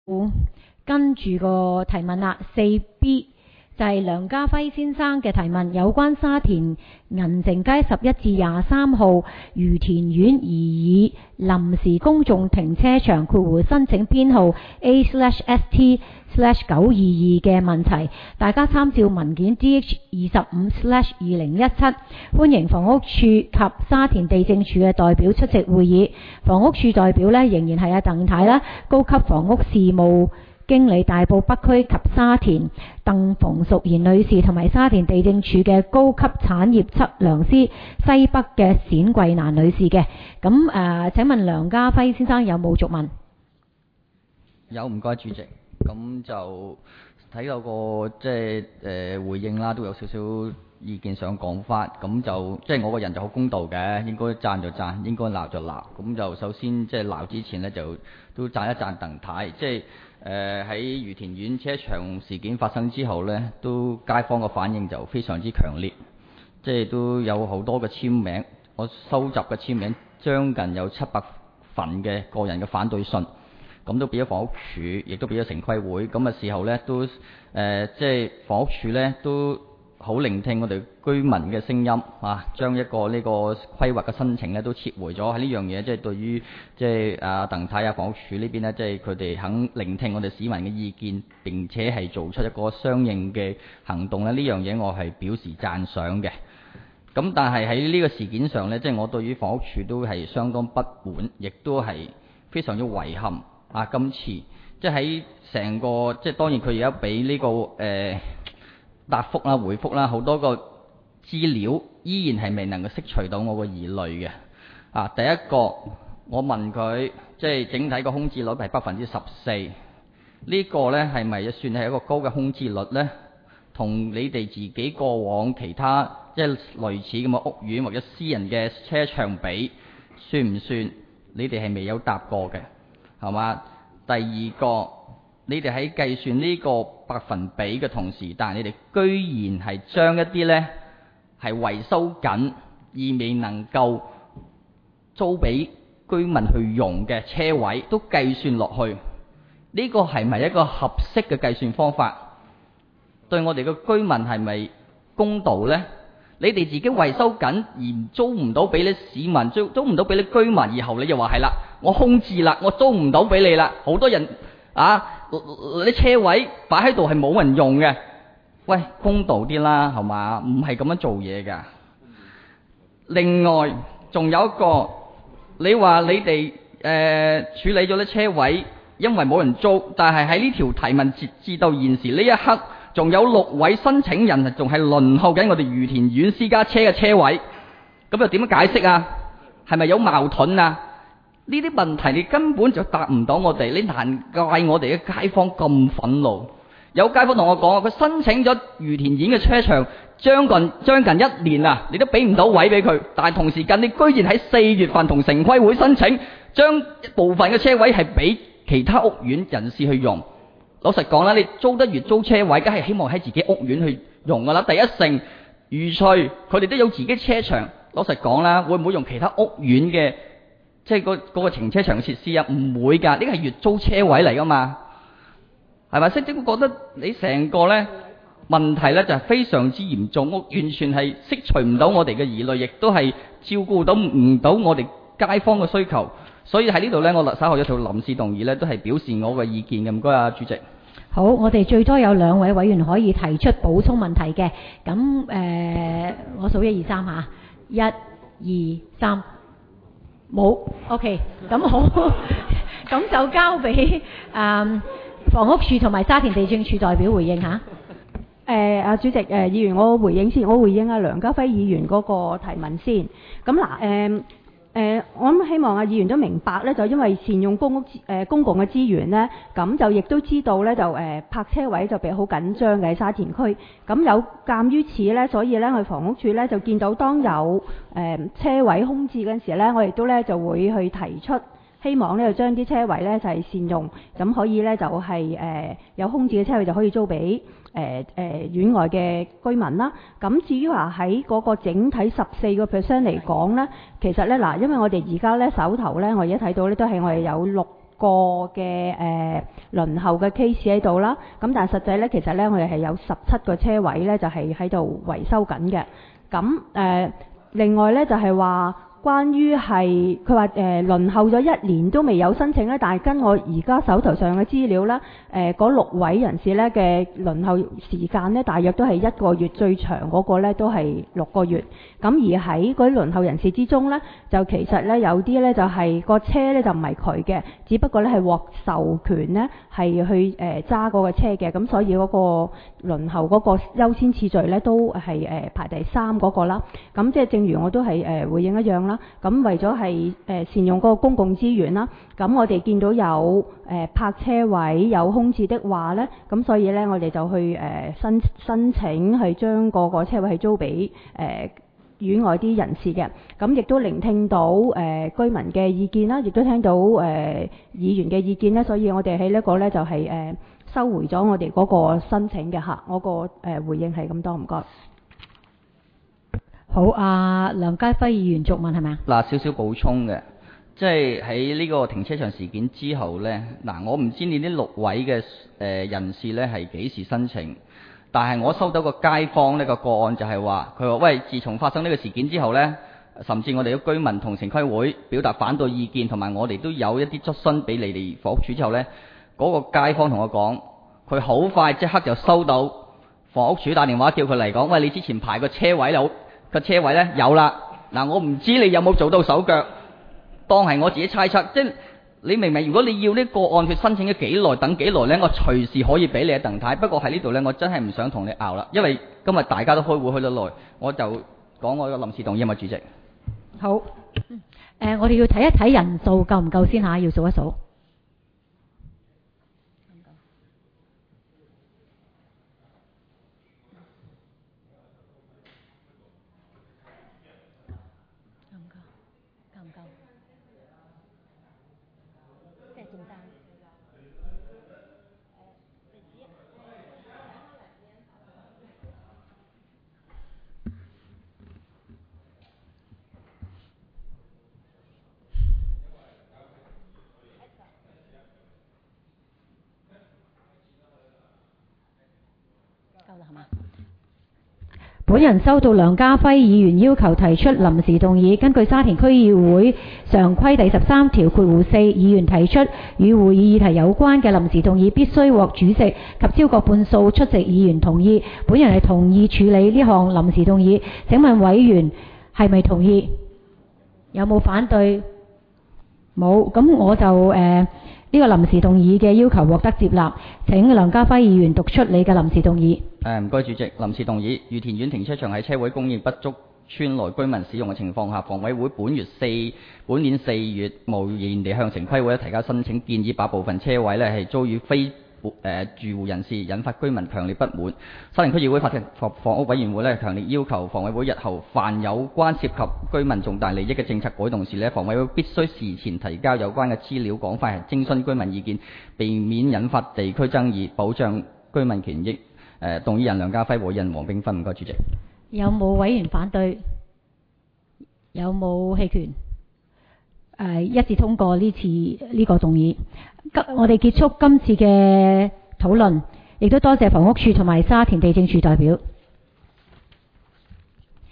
跟住個提問啦，4B 就係梁家輝先生嘅提問，有關沙田銀城街11至23號愉田苑而以臨時公眾停車場（申請編號 A/ST/922） 嘅問題，大家參照文件 DH25/2017，歡迎房屋處及沙田地政處嘅代表出席會議。房屋處代表呢，仍然係阿鄧太啦，高級房屋事務經理大埔北區及沙田鄧馮淑賢女士，同埋沙田地政處嘅高級產業測量師西北嘅冼桂蘭女士嘅。咁請問梁家輝先生有冇續問？ 有，唔該主席。咁就睇到個即係回應啦，都有少少意見想講翻。咁就即係我個人就好公道嘅，應該讚就讚，應該鬧就鬧。咁就首先即係鬧之前呢，就都讚一讚鄧太，即係喺愉田苑車場事件發生之後呢，都街坊嘅反應就非常之強烈，即係都有好多嘅簽名，我收集嘅簽名將近有700份嘅個人嘅反對信，咁都俾咗房屋署，亦都俾咗城規會。咁嘅時候呢，都即係房屋署呢都好聆聽我哋居民嘅聲音啊，將一個呢個規劃嘅申請呢都撤回咗。喺呢樣嘢即係對於即係鄧太啊房屋署呢邊呢，即係佢哋肯聆聽我哋市民嘅意見，並且係做出一個相應嘅行動呢，呢樣嘢我係表示讚賞嘅。咁但係喺呢個事件上呢，即係我對於房屋署都係相當不滿，亦都係非常之遺憾啊！今次即係喺成個即係當然佢而家俾呢個答覆啦、回覆啦，好多個資料依然係未能夠釋除到我個疑慮嘅。第一個我問佢，即係整體個空置率係14%，呢個呢係咪算係一個高嘅空置率呢？同你哋自己過往其他即係類似咁嘅屋苑或者私人嘅車場比，算唔算？你哋係未有答過嘅，係嘛？第二個，你哋喺計算呢個百分比嘅同時，但係你哋居然係將一啲呢係維修緊而未能夠租俾居民去用嘅車位都計算落去，呢個係咪一個合適嘅計算方法？對我哋嘅居民係咪公道呢？你哋自己維修緊而租唔到俾你市民，租唔到俾你居民，以後你就話係啦，我空置啦，我租唔到俾你啦，好多人啲車位擺喺度係冇人用嘅。喂，公道啲啦，係嘛？唔係咁樣做嘢㗎。另外仲有一個，你話你哋處理咗啲車位，因為冇人租，但係喺呢條提問截至到現時呢一刻，仲有6位申請人仲係輪候緊我哋愉田苑私家車嘅車位，咁又點樣解釋啊？係咪有矛盾啊？呢啲問題你根本就答唔到我哋，你難怪我哋嘅街坊咁憤怒。有街坊同我講，佢申請咗愉田苑嘅車場將近1年啦，你都俾唔到位俾佢，但係同時間你居然喺4月份同城規會申請，將部分嘅車位係俾其他屋苑人士去用。老實講啦，你租得越租車位，梗係希望喺自己屋苑去用噶啦。第一城、愉翠佢哋都有自己車場。老實講啦，會唔會用其他屋苑嘅即係嗰個停車場嘅設施啊？唔會㗎，呢個係越租車位嚟㗎嘛，係咪先？即係我覺得你成個呢問題呢就係非常之嚴重，我完全係釋除唔到我哋嘅疑慮，亦都係照顧唔到我哋街坊嘅需求。所以喺呢度呢，我稍後有條臨時動議呢，都係表示我嘅意見嘅。唔該啊，主席。 好，我哋最多有2位委員可以提出補充問題嘅。咁我數1、2、3嚇，1、2、3，冇。OK， 咁好，咁就交俾房屋署同埋沙田地政處代表回應嚇。 主席，議員我回應先，我回應梁家輝議員嗰個提問先。咁嗱，我諗希望議員都明白咧，就因為善用公共嘅資源咧，咁就亦都知道咧，就泊車位就比較好緊張嘅喺沙田區。咁有鑑於此咧，所以咧我哋房屋署咧就見到當有車位空置嗰陣時咧，我亦都咧就會去提出，希望咧就將啲車位咧就係善用，咁可以咧就係有空置嘅車位就可以租俾院外嘅居民啦。咁至於話喺嗰個整體14% 嚟講咧，其實咧嗱，因為我哋而家咧手頭咧，我而家睇到咧都係我哋有6 個嘅輪候嘅 case 喺度啦。咁但係實際咧，其實咧我哋係有17個車位咧，就係喺度維修緊嘅。咁另外咧就係話。關於係佢話輪候咗1年都未有申請咧，但係跟我而家手頭上嘅資料咧，嗰6位人士咧嘅輪候時間咧，大約都係1個月，最長嗰個咧都係6個月。咁而喺嗰啲輪候人士之中咧，就其實咧有啲咧就係個車咧就唔係佢嘅，只不過咧係獲授權咧係去揸嗰個車嘅，咁所以嗰個輪候嗰個優先次序咧都係排第3嗰個啦。咁即係正如我都係回應一樣啦。咁為咗係善用嗰個公共資源啦，咁我哋見到有泊車位有空置的話咧，咁所以咧我哋就去申請去將嗰個車位係租俾院外啲人士嘅。咁亦都聆聽到居民嘅意見啦，亦都聽到議員嘅意見咧，所以我哋喺呢個咧就係收回咗我哋嗰個申請嘅嚇。我個回應係咁多，唔該。 好，梁家輝議員續問係咪啊？ 嗱，少少補充嘅，即係喺呢個停車場事件之後呢，我唔知你呢6位嘅人士呢係幾時申請，但係我收到個街坊呢個個案就係話，佢話喂，自從發生呢個事件之後呢，甚至我哋嘅居民同城規會表達反對意見，同埋我哋都有一啲質詢俾你哋房屋署之後呢，嗰個街坊同我講，佢好快即刻就收到房屋署打電話叫佢嚟講，喂，你之前排個車位個車位呢有啦，我唔知你有冇做到手腳，當係我自己猜測，即係你明唔明？如果你要呢個案去申請咗幾耐，等幾耐呢，我隨時可以俾你啊，鄧太。不過喺呢度呢，我真係唔想同你拗啦，因為今日大家都開會開得耐，我就講我個臨時動議啊嘛，主席。 好，我哋要睇一睇人數夠唔夠先嚇，要數一數。本人收到梁家輝議員要求提出臨時動議，根據沙田區議會常規第13條括弧4，議員提出與會議議題有關嘅臨時動議，必須獲主席及超過半數出席議員同意。本人係同意處理呢項臨時動議。請問委員係咪同意？有冇反對？冇。咁我就呢個臨時動議嘅要求獲得接納。請梁家輝議員讀出你嘅臨時動議。唔該，主席。臨時動議：御田苑停車場喺車位供應不足，村內居民使用嘅情況下，房委會本年4月無言地向城規會提交申請，建議把部分車位係租予非住戶人士，引發居民強烈不滿。沙田區議會法定房屋委員會強烈要求房委會日後凡有關涉及居民重大利益嘅政策改動時房委會必須事前提交有關嘅資料，廣泛徵詢居民意見，避免引發地區爭議，保障居民權益。動議人梁家輝，和人黃炳芬。唔該，主席。 有冇委員反對？有冇棄權？一致通過呢次呢個動議。我哋結束今次嘅討論，亦都多謝房屋署同埋沙田地政處代表。